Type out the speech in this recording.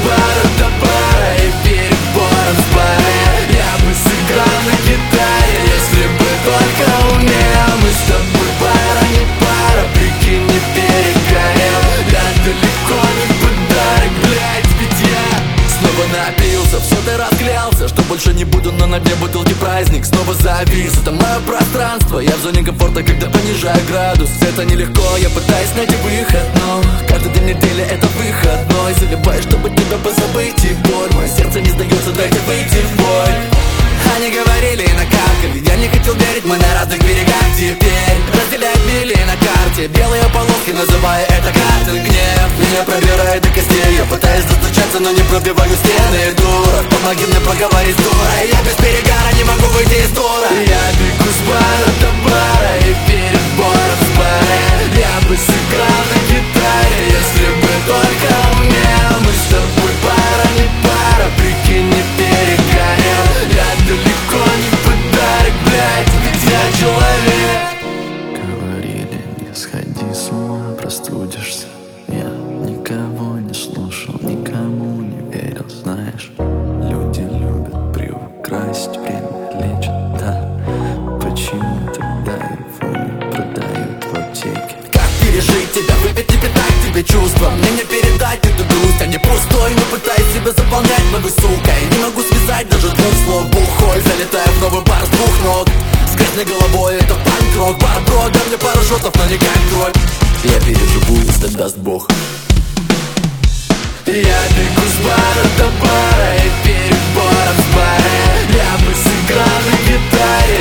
бара до бара и перебором с баре. Я бы сыграл на гитаре, если бы только умел. Мы с тобой пара не пара, прикинь, не перегорел. Я далеко не подарок, блядь, ведь я снова напился, все ты расклялся, что больше не буду, но на дне бутылки праздник снова завис. Это мое пространство, я в зоне комфорта, когда понижаю градус. Это нелегко, я пытаюсь найти выход, но каждый день недели это выходной. Заливаю, чтобы тебя позабыть и боль. Мое сердце не сдается, дайте выйти в бой. Они говорили и накакали, я не хотел верить, мы на разных берегах теперь. Разделяют мили на карте, белые полоски, называя это картой. Гнев меня пробирает до костей, я пытаюсь достучаться, но не пробиваю стены. Дура, помоги мне поговорить с дурой, я без перегара не могу выйти из тура. Я бегу с бара до бара и перебором с баре. Я бы сыграл на гитаре, если бы только умел. Мы с тобой пара не пара, прикинь, не перегорел. Я далеко не подарок, блядь, ведь я человек. Говорили, не сходи с ума, простудишься. Я никого не слушал, никому не верил. Знаешь, люди любят приукрасить, время лечит, да. Почему тогда его не продают в аптеке? Как пережить тебя, выпить не питать тебе чувства? Мне не передать эту грусть, а не пустой, но пытаюсь себя заполнять новой сукой. Не могу связать даже двух слов, бухой. Залетаю в новый бар с двух ног, с грязной головой, это панк-рок. Бар-бро, дай мне пару шотов, но не как кровь. Я переживу, если даст Бог. Я бегу с бара до бара и перебором с баре. Я бы сыграл на гитаре,